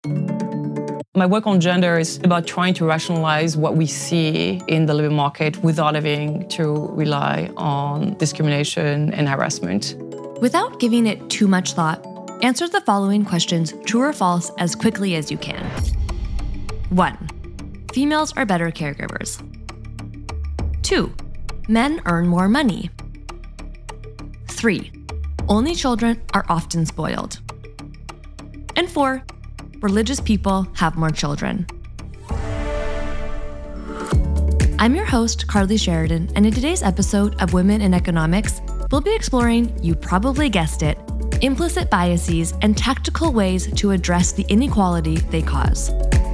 My work on gender is about trying to rationalize what we see in the labor market without having to rely on discrimination and harassment. Without giving it too much thought, answer the following questions true or false as quickly as you can. 1. Females are better caregivers. 2. Men earn more money. 3. Only children are often spoiled. And 4. Religious people have more children. I'm your host, Carly Sheridan, and in today's episode of Women in Economics, we'll be exploring, you probably guessed it, implicit biases and tactical ways to address the inequality they cause.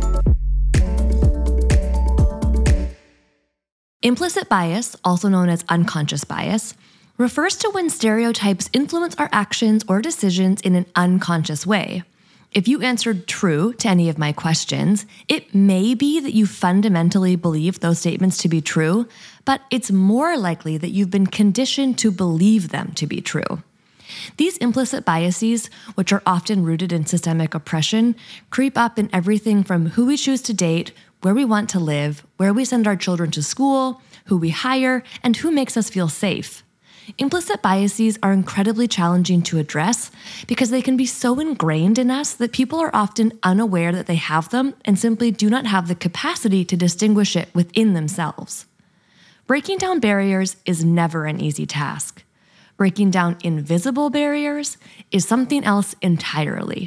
Implicit bias, also known as unconscious bias, refers to when stereotypes influence our actions or decisions in an unconscious way. If you answered true to any of my questions, it may be that you fundamentally believe those statements to be true, but it's more likely that you've been conditioned to believe them to be true. These implicit biases, which are often rooted in systemic oppression, creep up in everything from who we choose to date, where we want to live, where we send our children to school, who we hire, and who makes us feel safe. Implicit biases are incredibly challenging to address because they can be so ingrained in us that people are often unaware that they have them and simply do not have the capacity to distinguish it within themselves. Breaking down barriers is never an easy task. Breaking down invisible barriers is something else entirely.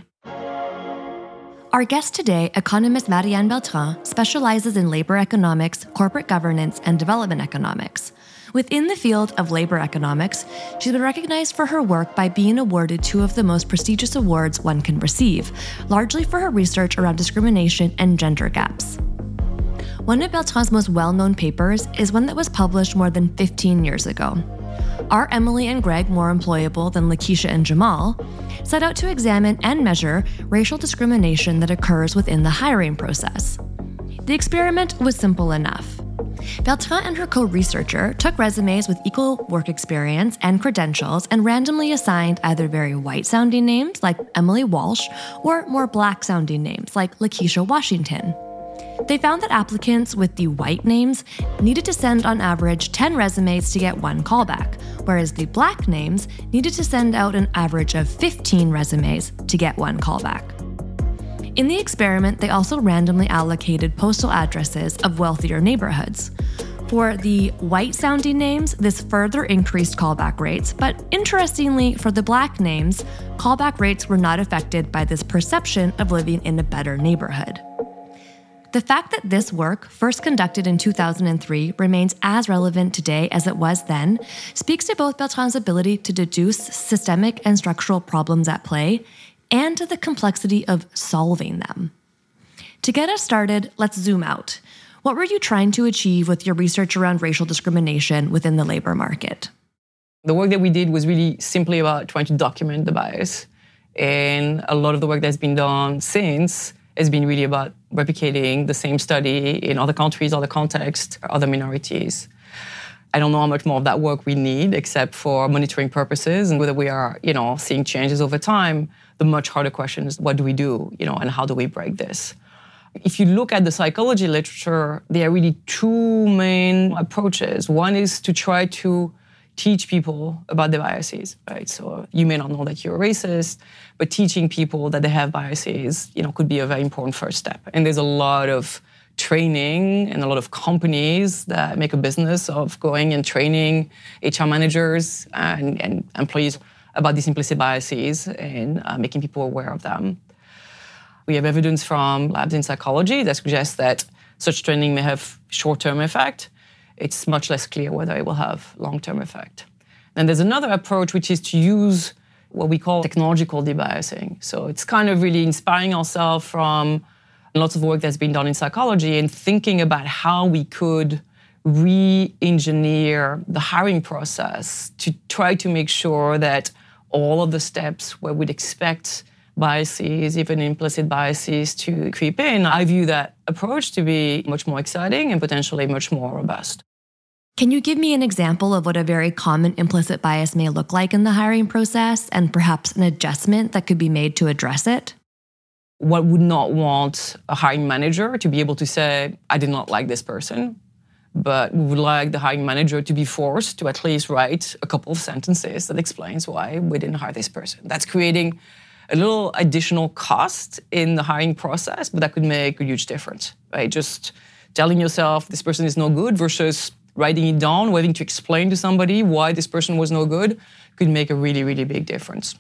Our guest today, economist Marianne Beltran, specializes in labor economics, corporate governance, and development economics. Within the field of labor economics, she's been recognized for her work by being awarded two of the most prestigious awards one can receive, largely for her research around discrimination and gender gaps. One of Beltran's most well-known papers is one that was published more than 15 years ago. Are Emily and Greg more employable than Lakeisha and Jamal? Set out to examine and measure racial discrimination that occurs within the hiring process. The experiment was simple enough. Beltran and her co-researcher took resumes with equal work experience and credentials and randomly assigned either very white-sounding names like Emily Walsh or more black-sounding names like Lakeisha Washington. They found that applicants with the white names needed to send on average 10 resumes to get one callback, whereas the black names needed to send out an average of 15 resumes to get one callback. In the experiment, they also randomly allocated postal addresses of wealthier neighborhoods. For the white-sounding names, this further increased callback rates, but interestingly, for the black names, callback rates were not affected by this perception of living in a better neighborhood. The fact that this work, first conducted in 2003, remains as relevant today as it was then, speaks to both Beltran's ability to deduce systemic and structural problems at play, and to the complexity of solving them. To get us started, let's zoom out. What were you trying to achieve with your research around racial discrimination within the labor market? The work that we did was really simply about trying to document the bias. And a lot of the work that's been done since has been really about replicating the same study in other countries, other contexts, other minorities. I don't know how much more of that work we need, except for monitoring purposes, and whether we are, seeing changes over time. The much harder question is, what do we do, and how do we break this? If you look at the psychology literature, there are really two main approaches. One is to try to teach people about their biases, right? So you may not know that you're a racist, but teaching people that they have biases, could be a very important first step. And there's a lot of training and a lot of companies that make a business of going and training HR managers and employees about these implicit biases and making people aware of them. We have evidence from labs in psychology that suggests that such training may have short-term effect. It's much less clear whether it will have long-term effect. And there's another approach, which is to use what we call technological debiasing. So it's kind of really inspiring ourselves from lots of work that's been done in psychology and thinking about how we could re-engineer the hiring process to try to make sure that all of the steps where we'd expect biases, even implicit biases, to creep in. I view that approach to be much more exciting and potentially much more robust. Can you give me an example of what a very common implicit bias may look like in the hiring process and perhaps an adjustment that could be made to address it? One would not want a hiring manager to be able to say, I did not like this person, but we would like the hiring manager to be forced to at least write a couple of sentences that explains why we didn't hire this person. That's creating a little additional cost in the hiring process, but that could make a huge difference, right? Just telling yourself this person is no good versus writing it down, having to explain to somebody why this person was no good could make a really, really big difference.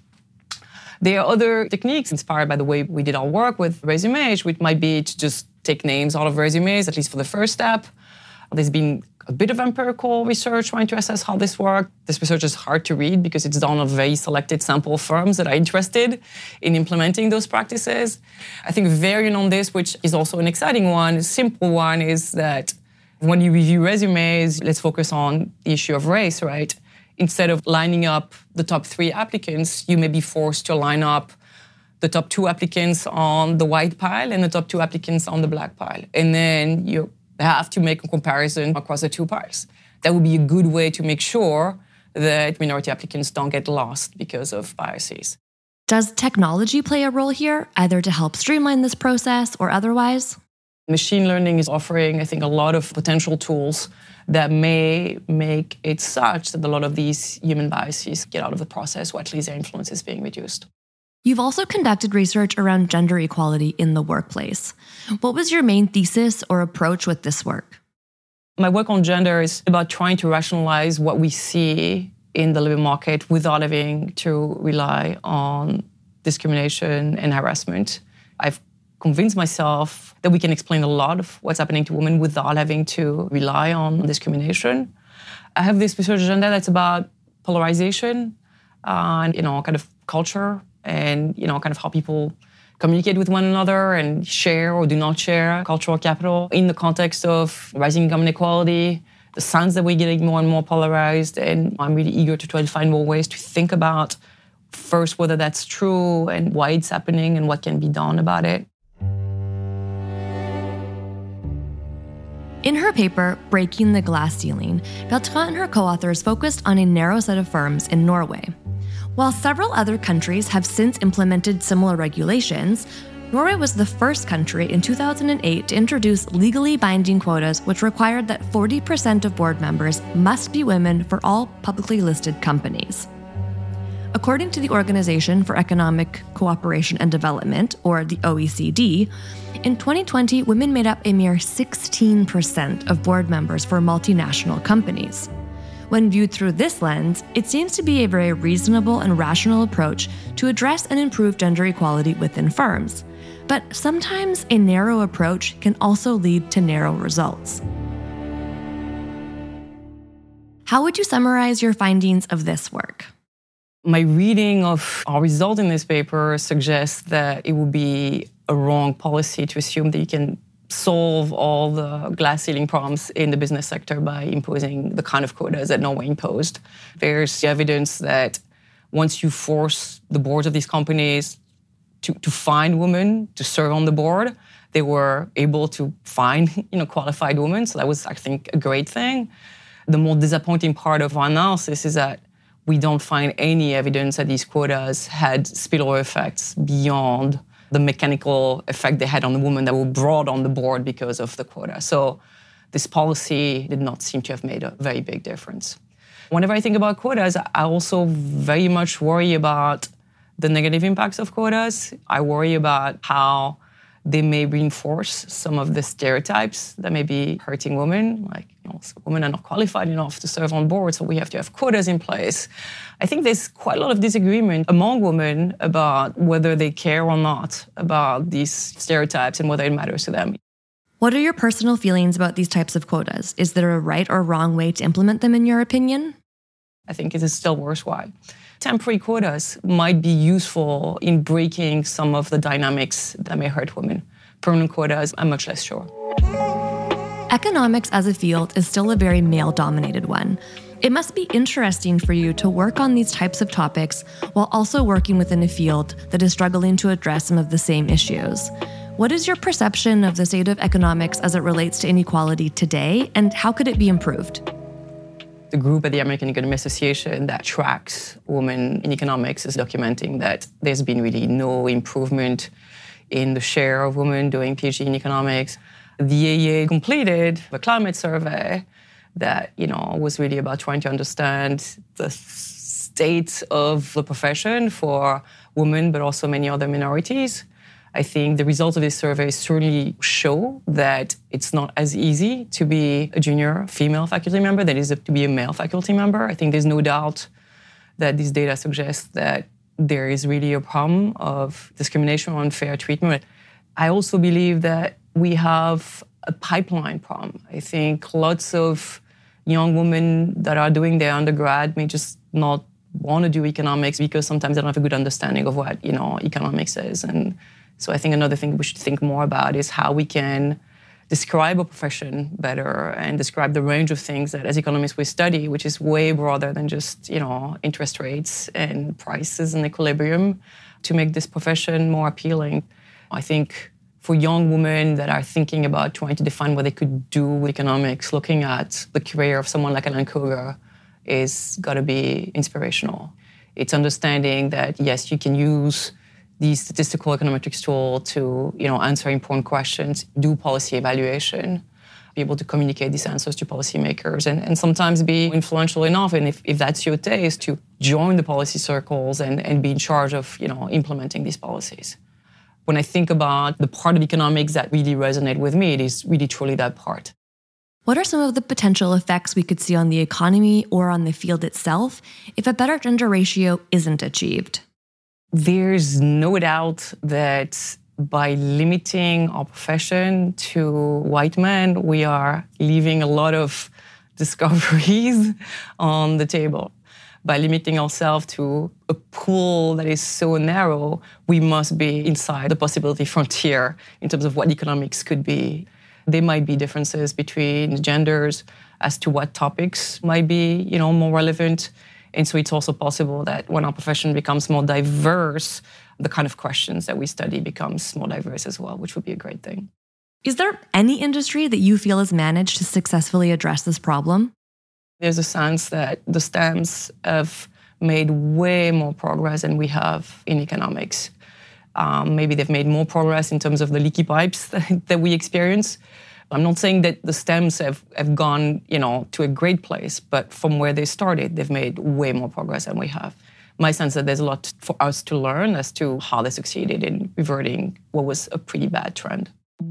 There are other techniques inspired by the way we did our work with resumes, which might be to just take names out of resumes, at least for the first step. There's been a bit of empirical research trying to assess how this works. This research is hard to read because it's done on a very selected sample of firms that are interested in implementing those practices. I think a variant on this, which is also an exciting one, a simple one, is that when you review resumes, let's focus on the issue of race, right? Instead of lining up the top 3 applicants, you may be forced to line up the top 2 applicants on the white pile and the top 2 applicants on the black pile. And then you have to make a comparison across the 2 piles. That would be a good way to make sure that minority applicants don't get lost because of biases. Does technology play a role here, either to help streamline this process or otherwise? Machine learning is offering, I think, a lot of potential tools that may make it such that a lot of these human biases get out of the process, or at least their influence is being reduced. You've also conducted research around gender equality in the workplace. What was your main thesis or approach with this work? My work on gender is about trying to rationalize what we see in the labor market without having to rely on discrimination and harassment. I've convinced myself that we can explain a lot of what's happening to women without having to rely on discrimination. I have this research agenda that's about polarization and, kind of culture and, kind of how people communicate with one another and share or do not share cultural capital in the context of rising income inequality, the signs that we're getting more and more polarized. And I'm really eager to try to find more ways to think about first whether that's true and why it's happening and what can be done about it. In her paper, Breaking the Glass Ceiling, Bertrand and her co-authors focused on a narrow set of firms in Norway. While several other countries have since implemented similar regulations, Norway was the first country in 2008 to introduce legally binding quotas which required that 40% of board members must be women for all publicly listed companies. According to the Organization for Economic Cooperation and Development, or the OECD, in 2020, women made up a mere 16% of board members for multinational companies. When viewed through this lens, it seems to be a very reasonable and rational approach to address and improve gender equality within firms. But sometimes a narrow approach can also lead to narrow results. How would you summarize your findings of this work? My reading of our result in this paper suggests that it would be a wrong policy to assume that you can solve all the glass ceiling problems in the business sector by imposing the kind of quotas that Norway imposed. There's evidence that once you force the boards of these companies to find women to serve on the board, they were able to find qualified women. So that was, I think, a great thing. The more disappointing part of our analysis is that we don't find any evidence that these quotas had spillover effects beyond the mechanical effect they had on the women that were brought on the board because of the quota. So this policy did not seem to have made a very big difference. Whenever I think about quotas, I also very much worry about the negative impacts of quotas. I worry about how they may reinforce some of the stereotypes that may be hurting women, like women are not qualified enough to serve on board, so we have to have quotas in place. I think there's quite a lot of disagreement among women about whether they care or not about these stereotypes and whether it matters to them. What are your personal feelings about these types of quotas? Is there a right or wrong way to implement them in your opinion? I think it is still worthwhile. Temporary quotas might be useful in breaking some of the dynamics that may hurt women. Permanent quotas, I'm much less sure. Economics as a field is still a very male-dominated one. It must be interesting for you to work on these types of topics while also working within a field that is struggling to address some of the same issues. What is your perception of the state of economics as it relates to inequality today, and how could it be improved? The group at the American Economic Association that tracks women in economics is documenting that there's been really no improvement in the share of women doing PhD in economics. The AEA completed a climate survey that, was really about trying to understand the state of the profession for women, but also many other minorities. I think the results of this survey certainly show that it's not as easy to be a junior female faculty member than it is to be a male faculty member. I think there's no doubt that these data suggest that there is really a problem of discrimination or unfair treatment. I also believe that we have a pipeline problem. I think lots of young women that are doing their undergrad may just not want to do economics because sometimes they don't have a good understanding of what, economics is. And so I think another thing we should think more about is how we can describe a profession better and describe the range of things that as economists we study, which is way broader than just, interest rates and prices and equilibrium, to make this profession more appealing. I think for young women that are thinking about trying to define what they could do with economics, looking at the career of someone like Alan Krueger is got to be inspirational. It's understanding that, yes, you can use the statistical econometrics tool to, answer important questions, do policy evaluation, be able to communicate these answers to policymakers, and sometimes be influential enough, and if that's your taste, to join the policy circles and be in charge of, implementing these policies. When I think about the part of economics that really resonate with me, it is really truly that part. What are some of the potential effects we could see on the economy or on the field itself if a better gender ratio isn't achieved? There's no doubt that by limiting our profession to white men, we are leaving a lot of discoveries on the table. By limiting ourselves to a pool that is so narrow, we must be inside the possibility frontier in terms of what economics could be. There might be differences between genders as to what topics might be, more relevant. And so it's also possible that when our profession becomes more diverse, the kind of questions that we study becomes more diverse as well, which would be a great thing. Is there any industry that you feel has managed to successfully address this problem? There's a sense that the STEMs have made way more progress than we have in economics. Maybe they've made more progress in terms of the leaky pipes that we experience. I'm not saying that the STEMs have gone, to a great place, but from where they started, they've made way more progress than we have. My sense is that there's a lot for us to learn as to how they succeeded in reverting what was a pretty bad trend.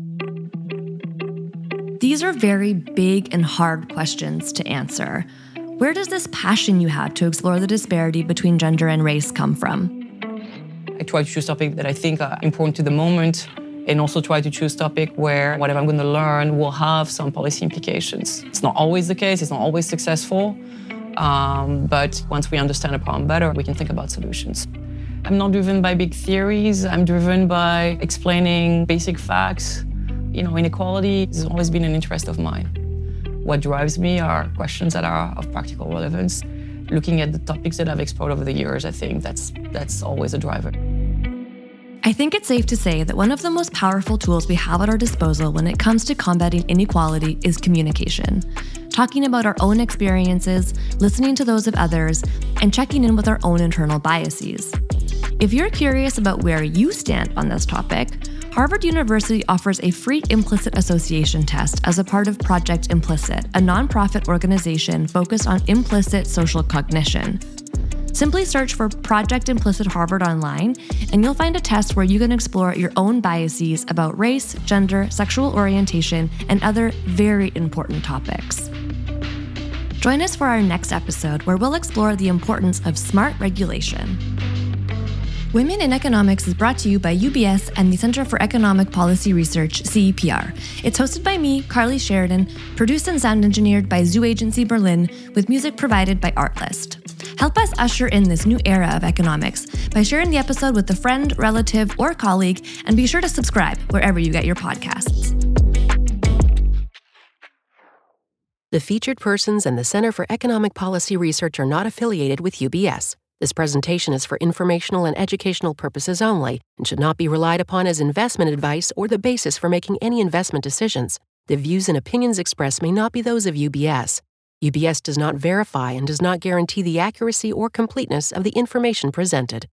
These are very big and hard questions to answer. Where does this passion you have to explore the disparity between gender and race come from? I try to choose topics that I think are important to the moment, and also try to choose topic where whatever I'm going to learn will have some policy implications. It's not always the case, it's not always successful, but once we understand a problem better, we can think about solutions. I'm not driven by big theories, I'm driven by explaining basic facts. Inequality has always been an interest of mine. What drives me are questions that are of practical relevance. Looking at the topics that I've explored over the years, I think that's always a driver. I think it's safe to say that one of the most powerful tools we have at our disposal when it comes to combating inequality is communication. Talking about our own experiences, listening to those of others, and checking in with our own internal biases. If you're curious about where you stand on this topic, Harvard University offers a free implicit association test as a part of Project Implicit, a nonprofit organization focused on implicit social cognition. Simply search for Project Implicit Harvard online, and you'll find a test where you can explore your own biases about race, gender, sexual orientation, and other very important topics. Join us for our next episode, where we'll explore the importance of smart regulation. Women in Economics is brought to you by UBS and the Center for Economic Policy Research, CEPR. It's hosted by me, Carly Sheridan, produced and sound engineered by Zoo Agency Berlin, with music provided by Artlist. Help us usher in this new era of economics by sharing the episode with a friend, relative, or colleague, and be sure to subscribe wherever you get your podcasts. The featured persons and the Center for Economic Policy Research are not affiliated with UBS. This presentation is for informational and educational purposes only and should not be relied upon as investment advice or the basis for making any investment decisions. The views and opinions expressed may not be those of UBS. UBS does not verify and does not guarantee the accuracy or completeness of the information presented.